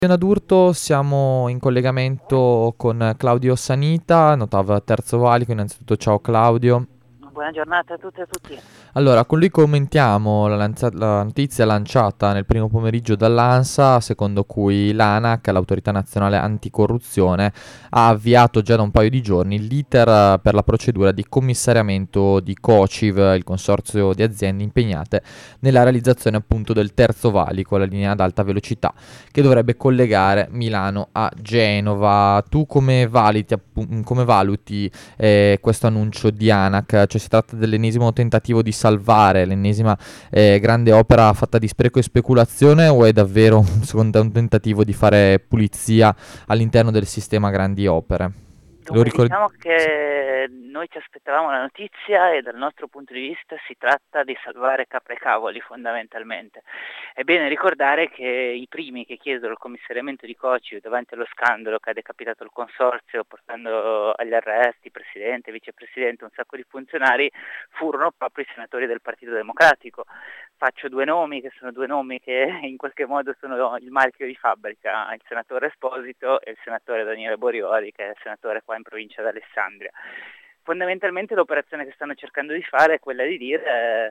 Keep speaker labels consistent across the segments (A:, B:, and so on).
A: D'Urto, siamo in collegamento con Claudio Sanita, Notav Terzo Valico. Innanzitutto ciao Claudio.
B: Buona giornata a tutte e a tutti.
A: Allora, con lui commentiamo la notizia lanciata nel primo pomeriggio dall'ANSA, secondo cui l'ANAC, l'Autorità Nazionale Anticorruzione, ha avviato già da un paio di giorni l'iter per la procedura di commissariamento di COCIV, il consorzio di aziende impegnate nella realizzazione appunto del Terzo Valico, la linea ad alta velocità, che dovrebbe collegare Milano a Genova. Tu come valuti questo annuncio di ANAC? Cioè si tratta dell'ennesimo tentativo di salvare l'ennesima grande opera fatta di spreco e speculazione, o è davvero secondo te un tentativo di fare pulizia all'interno del sistema grandi opere? Lo
B: Dunque,
A: ricordi?
B: diciamo che noi ci aspettavamo la notizia e dal nostro punto di vista si tratta di salvare capre e cavoli fondamentalmente. È bene ricordare che i primi che chiedono il commissariamento di Coci davanti allo scandalo che ha decapitato il consorzio portando agli arresti presidente, vicepresidente, un sacco di funzionari, furono proprio i senatori del Partito Democratico. Faccio due nomi che sono due nomi che in qualche modo sono il marchio di fabbrica, il senatore Esposito e il senatore Daniele Borioli, che è il senatore qua in provincia d'Alessandria. Fondamentalmente l'operazione che stanno cercando di fare è quella di dire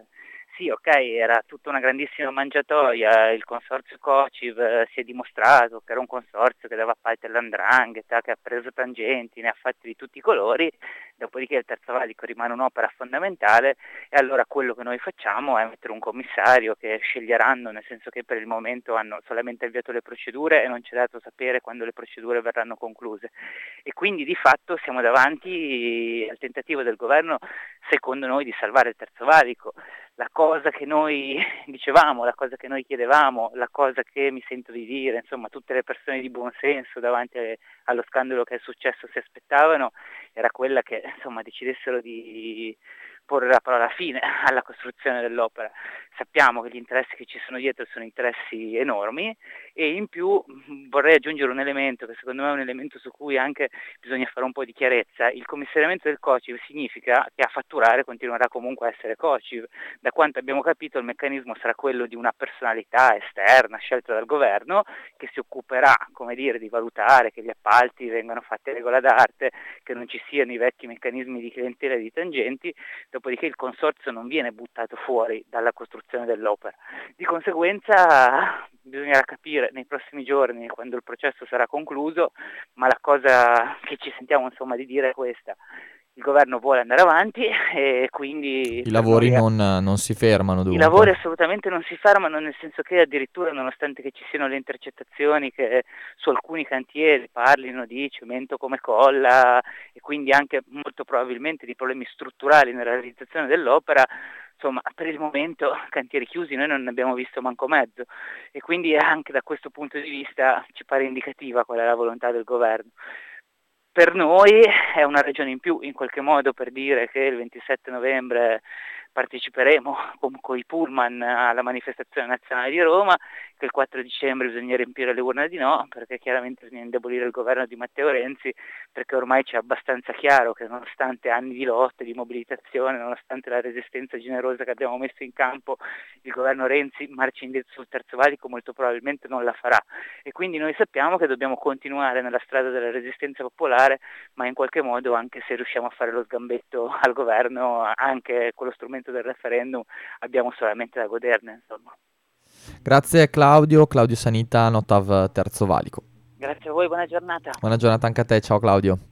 B: sì, ok, era tutta una grandissima mangiatoia, il consorzio COCIV si è dimostrato che era un consorzio che dava appalti all''ndrangheta, che ha preso tangenti, ne ha fatti di tutti i colori, dopodiché il Terzo Valico rimane un'opera fondamentale e allora quello che noi facciamo è mettere un commissario che sceglieranno, nel senso che per il momento hanno solamente avviato le procedure e non c'è dato sapere quando le procedure verranno concluse. E quindi di fatto siamo davanti al tentativo del governo, secondo noi, di salvare il Terzo Valico. La cosa che noi dicevamo, la cosa che noi chiedevamo, la cosa che mi sento di dire, insomma tutte le persone di buon senso davanti allo scandalo che è successo si aspettavano, era quella che insomma decidessero di porre la parola fine alla costruzione dell'opera. Sappiamo che gli interessi che ci sono dietro sono interessi enormi e in più vorrei aggiungere un elemento che secondo me è un elemento su cui anche bisogna fare un po' di chiarezza. Il commissariamento del COCIV significa che a fatturare continuerà comunque a essere COCIV. Da quanto abbiamo capito il meccanismo sarà quello di una personalità esterna scelta dal governo che si occuperà, come dire, di valutare che gli appalti vengano fatti a regola d'arte, che non ci siano i vecchi meccanismi di clientela e di tangenti, dopodiché il consorzio non viene buttato fuori dalla costruzione dell'opera. Di conseguenza bisognerà capire nei prossimi giorni, quando il processo sarà concluso, ma la cosa che ci sentiamo insomma di dire è questa. Il governo vuole andare avanti e quindi
A: I
B: per
A: lavori
B: noi
A: non si fermano
B: i
A: dunque.
B: lavori assolutamente non si fermano, nel senso che addirittura nonostante che ci siano le intercettazioni che su alcuni cantieri parlino di cemento come colla e quindi anche molto probabilmente di problemi strutturali nella realizzazione dell'opera, insomma per il momento cantieri chiusi noi non ne abbiamo visto manco mezzo e quindi anche da questo punto di vista ci pare indicativa qual è la volontà del governo. Per noi è una ragione in più, in qualche modo, per dire che il 27 novembre parteciperemo con i pullman alla manifestazione nazionale di Roma, che il 4 dicembre bisogna riempire le urne di no, perché chiaramente bisogna indebolire il governo di Matteo Renzi, perché ormai c'è abbastanza chiaro che nonostante anni di lotte, di mobilitazione, nonostante la resistenza generosa che abbiamo messo in campo, il governo Renzi marcia indietro sul Terzo Valico molto probabilmente non la farà. E quindi noi sappiamo che dobbiamo continuare nella strada della resistenza popolare, ma in qualche modo anche se riusciamo a fare lo sgambetto al governo, anche con lo strumento del referendum, abbiamo solamente da goderne, insomma.
A: Grazie Claudio, Claudio Sanita, Notav Terzo Valico.
B: Grazie a voi, buona giornata.
A: Buona giornata anche a te, ciao Claudio.